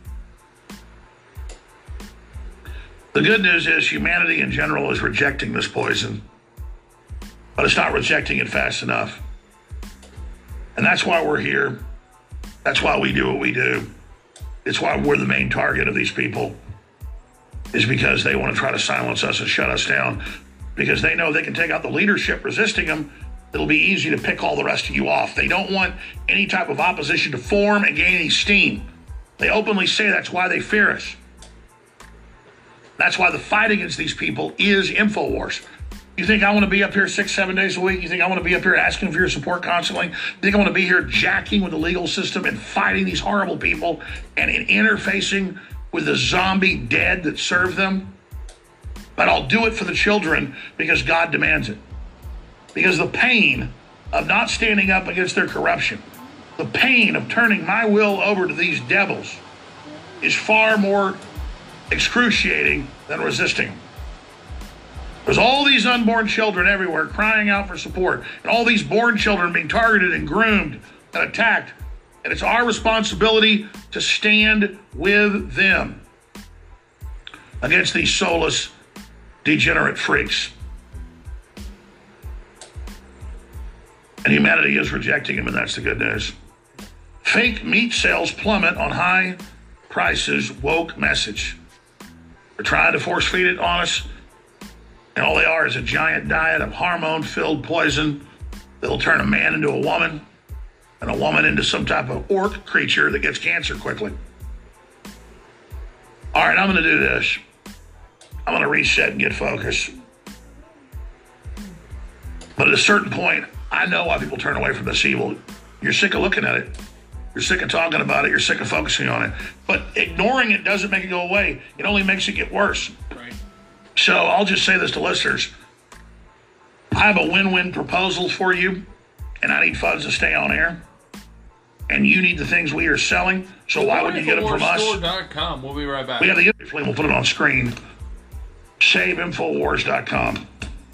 The good news is humanity in general is rejecting this poison, but it's not rejecting it fast enough. And that's why we're here. That's why we do what we do. It's why we're the main target of these people, is because they want to try to silence us and shut us down, because they know they can take out the leadership resisting them, it'll be easy to pick all the rest of you off. They don't want any type of opposition to form and gain any steam. They openly say that's why they fear us. That's why the fight against these people is InfoWars. You think I want to be up here six, seven days a week? You think I want to be up here asking for your support constantly? You think I want to be here jacking with the legal system and fighting these horrible people and in interfacing with the zombie dead that serve them? But I'll do it for the children because God demands it. Because the pain of not standing up against their corruption, the pain of turning my will over to these devils is far more excruciating than resisting them. There's all these unborn children everywhere crying out for support, and all these born children being targeted and groomed and attacked. And it's our responsibility to stand with them against these soulless, degenerate freaks. And humanity is rejecting him, and that's the good news. Fake meat sales plummet on high prices woke message. They're trying to force feed it on us. And all they are is a giant diet of hormone-filled poison that'll turn a man into a woman and a woman into some type of orc creature that gets cancer quickly. All right, I'm going to do this. I'm going to reset and get focused. But at a certain point, I know why people turn away from this evil. You're sick of looking at it. You're sick of talking about it. You're sick of focusing on it. But ignoring it doesn't make it go away. It only makes it get worse. Right. So I'll just say this to listeners. I have a win-win proposal for you, and I need funds to stay on air. And you need the things we are selling. So why would you get them from us? Infowars dot com. We'll be right back. We have the link. We'll put it on screen. Save Infowars dot com.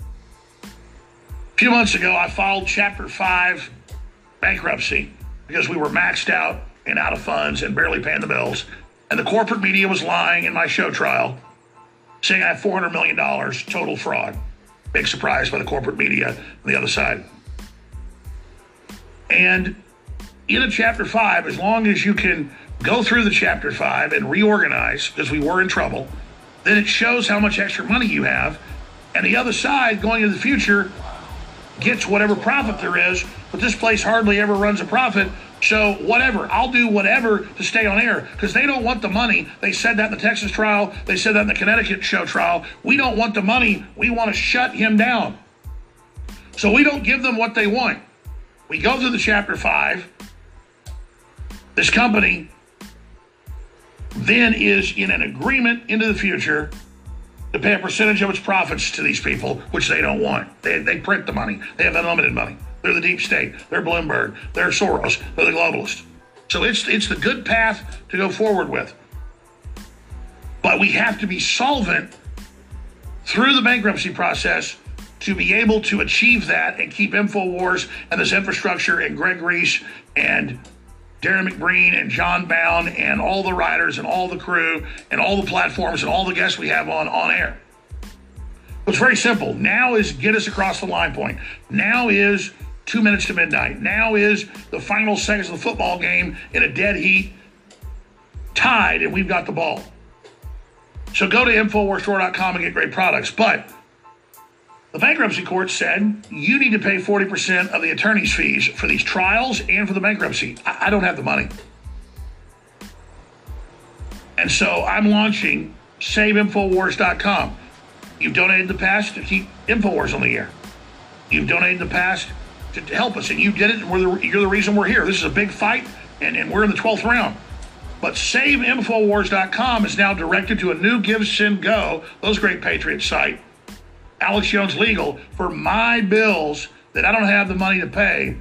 A few months ago, I filed Chapter five bankruptcy because we were maxed out and out of funds and barely paying the bills. And the corporate media was lying in my show trial, saying I have four hundred million dollars total fraud. Big surprise by the corporate media on the other side. And in a Chapter five, as long as you can go through the Chapter five and reorganize, because we were in trouble, then it shows how much extra money you have. And the other side, going into the future, gets whatever profit there is, but this place hardly ever runs a profit. So whatever, I'll do whatever to stay on air because they don't want the money. They said that in the Texas trial. They said that in the Connecticut show trial. We don't want the money. We want to shut him down. So we don't give them what they want. We go through the Chapter five. This company then is in an agreement into the future to pay a percentage of its profits to these people, which they don't want. They, they print the money. They have unlimited money. They're the deep state. They're Bloomberg. They're Soros. They're the globalists. So it's it's the good path to go forward with. But we have to be solvent through the bankruptcy process to be able to achieve that and keep InfoWars and this infrastructure and Greg Reese and Darren McBreen and John Bound and all the writers and all the crew and all the platforms and all the guests we have on, on air. It's very simple. Now is get us across the line point. Now is two minutes to midnight. Now is the final seconds of the football game in a dead heat, tied, and we've got the ball. So go to Infowars Store dot com and get great products. But the bankruptcy court said you need to pay forty percent of the attorney's fees for these trials and for the bankruptcy. I, I don't have the money. And so I'm launching Save Infowars dot com. You've donated in the past to keep InfoWars on the air. You've donated in the past to help us, and you did it. We're the, you're the reason we're here. This is a big fight, and, and we're in the twelfth round. But Save Infowars dot com is now directed to a new Give, Send, Go, those great Patriot site, Alex Jones Legal, for my bills that I don't have the money to pay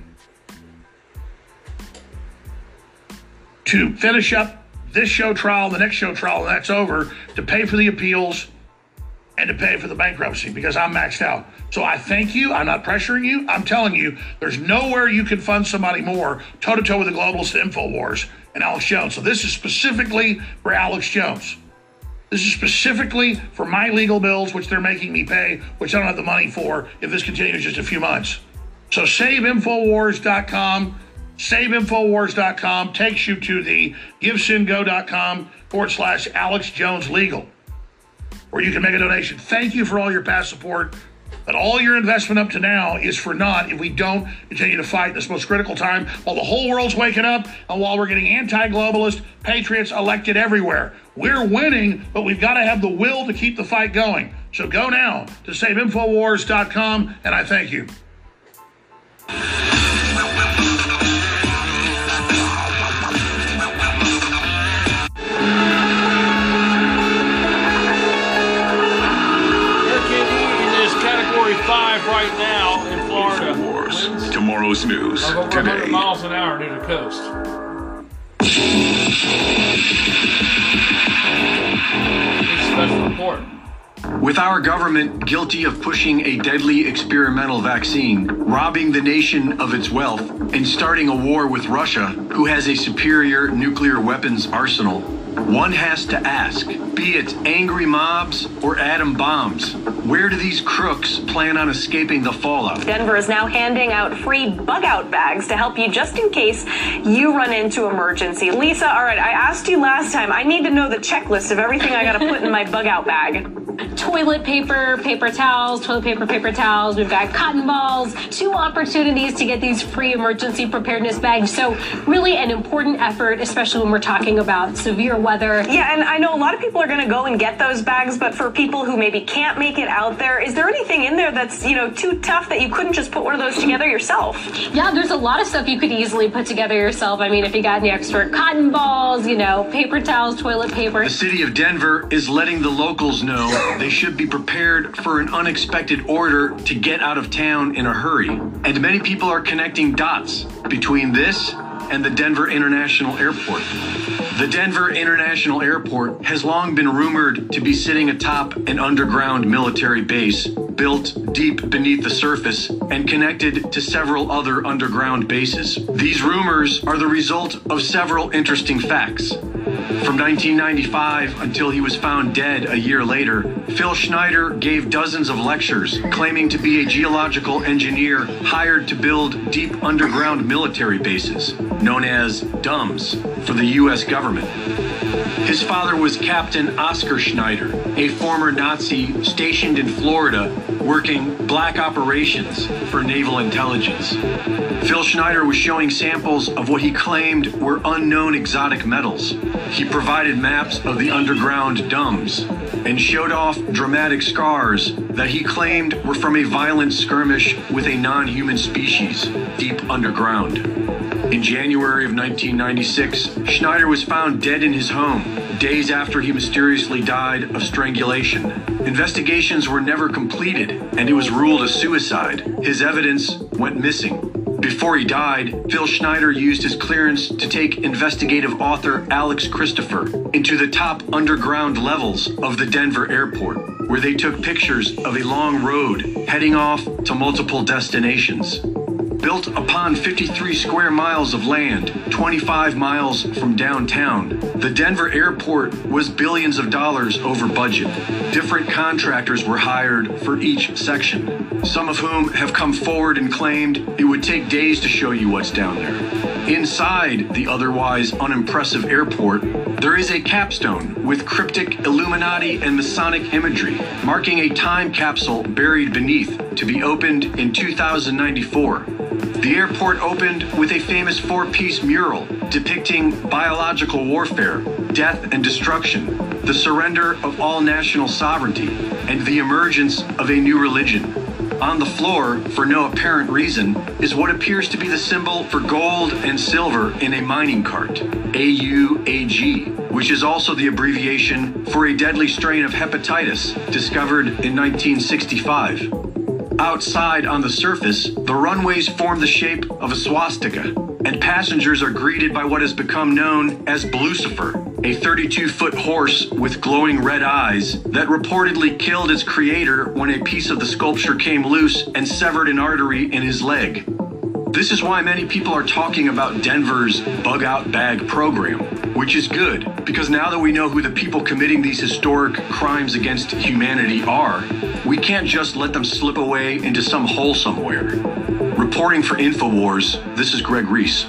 to finish up this show trial, the next show trial, and that's over, to pay for the appeals and to pay for the bankruptcy because I'm maxed out. So I thank you. I'm not pressuring you. I'm telling you, there's nowhere you can fund somebody more toe-to-toe with the globalist InfoWars and Alex Jones. So this is specifically for Alex Jones. This is specifically for my legal bills, which they're making me pay, which I don't have the money for if this continues just a few months. So Save Infowars dot com, Save Infowars dot com takes you to the Give Send Go dot com forward slash Alex Jones Legal, where you can make a donation. Thank you for all your past support But all your investment up to now is for naught if we don't continue to fight this most critical time while the whole world's waking up and while we're getting anti-globalist patriots elected everywhere. We're winning, but we've got to have the will to keep the fight going. So go now to save infowars dot com, and I thank you. Five right now in Florida. Infowars. Tomorrow's news of over today. one hundred miles an hour near the coast. Special report. With our government guilty of pushing a deadly experimental vaccine, robbing the nation of its wealth, and starting a war with Russia, who has a superior nuclear weapons arsenal, one has to ask, be it angry mobs or atom bombs, where do these crooks plan on escaping the fallout? Denver is now handing out free bug-out bags to help you just in case you run into emergency. Lisa, all right, I asked you last time. I need to know the checklist of everything I got to put in my bug-out bag. Toilet paper, paper towels, toilet paper, paper towels. We've got cotton balls, two opportunities to get these free emergency preparedness bags. So really an important effort, especially when we're talking about severe weather. Yeah, and I know a lot of people are going to go and get those bags, but for people who maybe can't make it out there, is there anything in there that's, you know, too tough that you couldn't just put one of those together yourself? Yeah, there's a lot of stuff you could easily put together yourself. I mean, if you got any extra cotton balls, you know, paper towels, toilet paper. The city of Denver is letting the locals know they should be prepared for an unexpected order to get out of town in a hurry. And many people are connecting dots between this and the Denver International Airport. The Denver International Airport has long been rumored to be sitting atop an underground military base built deep beneath the surface and connected to several other underground bases. These rumors are the result of several interesting facts. From nineteen ninety-five until he was found dead a year later, Phil Schneider gave dozens of lectures claiming to be a geological engineer hired to build deep underground military bases, known as D U M S, for the U S government. His father was Captain Oscar Schneider, a former Nazi stationed in Florida working black operations for naval intelligence. Phil Schneider was showing samples of what he claimed were unknown exotic metals. He provided maps of the underground D U M S and showed off dramatic scars that he claimed were from a violent skirmish with a non-human species deep underground. In January of nineteen ninety-six, Schneider was found dead in his home, days after he mysteriously died of strangulation. Investigations were never completed, and it was ruled a suicide. His evidence went missing. Before he died, Phil Schneider used his clearance to take investigative author Alex Christopher into the top underground levels of the Denver airport, where they took pictures of a long road heading off to multiple destinations. Built upon fifty-three square miles of land, twenty-five miles from downtown, the Denver airport was billions of dollars over budget. Different contractors were hired for each section, some of whom have come forward and claimed it would take days to show you what's down there. Inside the otherwise unimpressive airport, there is a capstone with cryptic Illuminati and Masonic imagery, marking a time capsule buried beneath to be opened in two thousand ninety-four. The airport opened with a famous four-piece mural depicting biological warfare, death and destruction, the surrender of all national sovereignty, and the emergence of a new religion. On the floor, for no apparent reason, is what appears to be the symbol for gold and silver in a mining cart, A U A G, which is also the abbreviation for a deadly strain of hepatitis discovered in nineteen sixty-five. Outside on the surface, the runways form the shape of a swastika, and passengers are greeted by what has become known as Blucifer, a thirty-two foot horse with glowing red eyes that reportedly killed its creator when a piece of the sculpture came loose and severed an artery in his leg. This is why many people are talking about Denver's bug out bag program, which is good, because now that we know who the people committing these historic crimes against humanity are, we can't just let them slip away into some hole somewhere. Reporting for InfoWars, this is Greg Reese.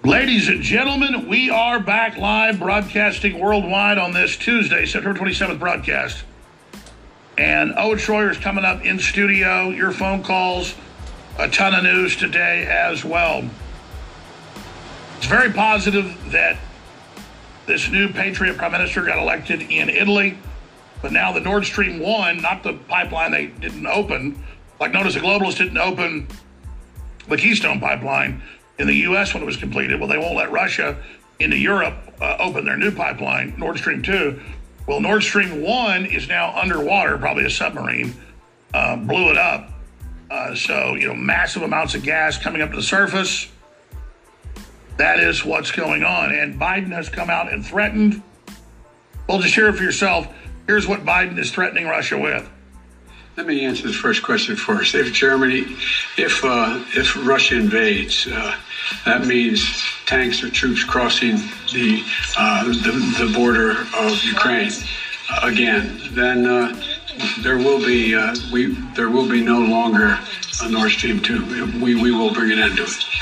Ladies and gentlemen, we are back live broadcasting worldwide on this Tuesday, September twenty-seventh broadcast. And Owen Schroyer is coming up in studio. Your phone calls, a ton of news today as well. It's very positive that this new Patriot Prime Minister got elected in Italy. But now the Nord Stream one, not the pipeline they didn't open. Like, notice the globalists didn't open the Keystone pipeline in the U S when it was completed. Well, they won't let Russia into Europe uh, open their new pipeline, Nord Stream two. Well, Nord Stream one is now underwater, probably a submarine, uh, blew it up. Uh, so, you know, massive amounts of gas coming up to the surface. That is what's going on. And Biden has come out and threatened. Well, just hear it for yourself. Here's what Biden is threatening Russia with. Let me answer the first question first. If Germany, if uh, if Russia invades, uh, that means tanks or troops crossing the uh, the, the border of Ukraine uh, again. Then uh, there will be uh, we there will be no longer a Nord Stream two. We we will bring an end to it.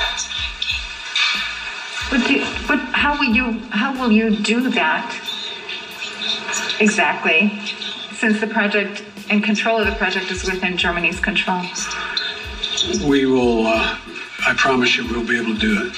But do, but how will you how will you do that exactly? Since the project and control of the project is within Germany's control. We will, uh, I promise you, we'll be able to do it.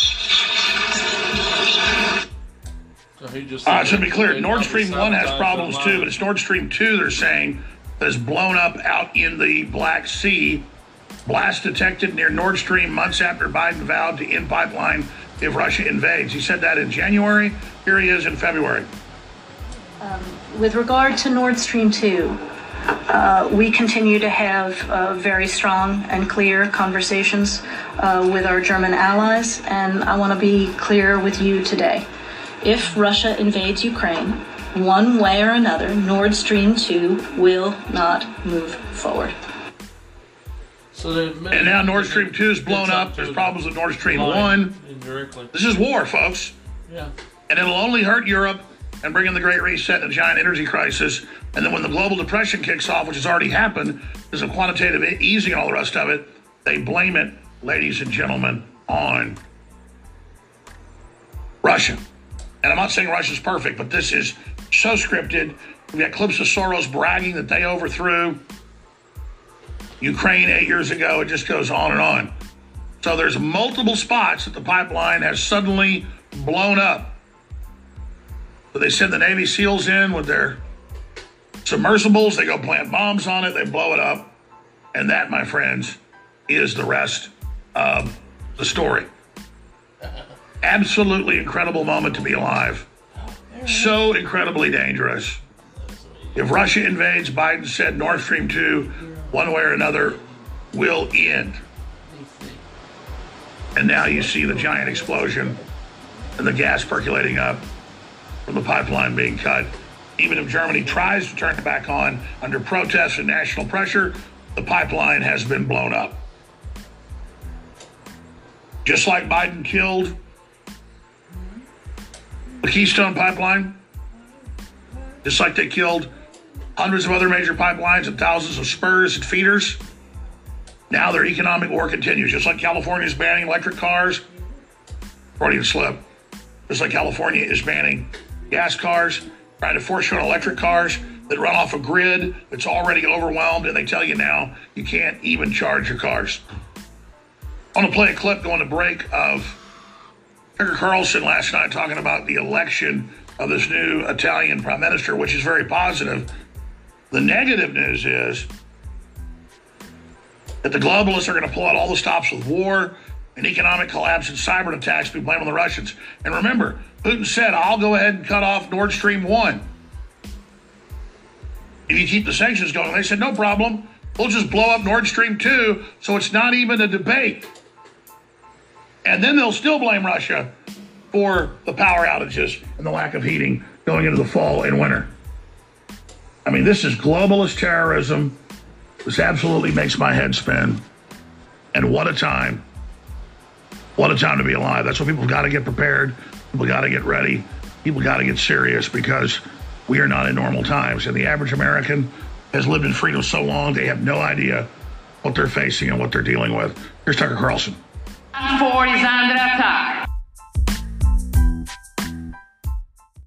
So he just uh, so to be clear, Nord Stream one has problems too, but it's Nord Stream two they're saying that is blown up out in the Black Sea. Blast detected near Nord Stream months after Biden vowed to end pipeline if Russia invades. He said that in January. Here he is in February. Um, with regard to Nord Stream two, uh, we continue to have uh, very strong and clear conversations uh, with our German allies, and I want to be clear with you today. If Russia invades Ukraine, one way or another, Nord Stream two will not move forward. So and now Nord Stream two is blown up. There's problems with Nord Stream one. Indirectly. This is war, folks. Yeah. And it'll only hurt Europe and bring in the Great Reset and a giant energy crisis. And then when the global depression kicks off, which has already happened, there's a quantitative easing and all the rest of it, they blame it, ladies and gentlemen, on Russia. And I'm not saying Russia's perfect, but this is so scripted. We've got clips of Soros bragging that they overthrew Ukraine eight years ago. It just goes on and on. So there's multiple spots that the pipeline has suddenly blown up. So they send the Navy SEALs in with their submersibles. They go plant bombs on it. They blow it up. And that, my friends, is the rest of the story. Absolutely incredible moment to be alive. So incredibly dangerous. If Russia invades, Biden said Nord Stream two, one way or another, will end. And now you see the giant explosion and the gas percolating up from the pipeline being cut. Even if Germany tries to turn it back on under protest and national pressure, the pipeline has been blown up. Just like Biden killed the Keystone pipeline, just like they killed hundreds of other major pipelines and thousands of spurs and feeders, now their economic war continues. Just like California is banning electric cars, Freudian slip. Just like California is banning gas cars, trying to force you on electric cars that run off a grid that's already overwhelmed, and they tell you now you can't even charge your cars. I want to play a clip going to break of Tucker Carlson last night talking about the election of this new Italian prime minister, which is very positive. The negative news is that the globalists are going to pull out all the stops with war and economic collapse and cyber attacks be blamed on the Russians. And remember, Putin said, I'll go ahead and cut off Nord Stream one if you keep the sanctions going. They said, no problem. We'll just blow up Nord Stream two, so it's not even a debate. And then they'll still blame Russia for the power outages and the lack of heating going into the fall and winter. I mean, this is globalist terrorism. This absolutely makes my head spin. And what a time. What a time to be alive. That's why people got to get prepared. People got to get ready. People got to get serious, because we are not in normal times. And the average American has lived in freedom so long, they have no idea what they're facing and what they're dealing with. Here's Tucker Carlson. Ford is under attack.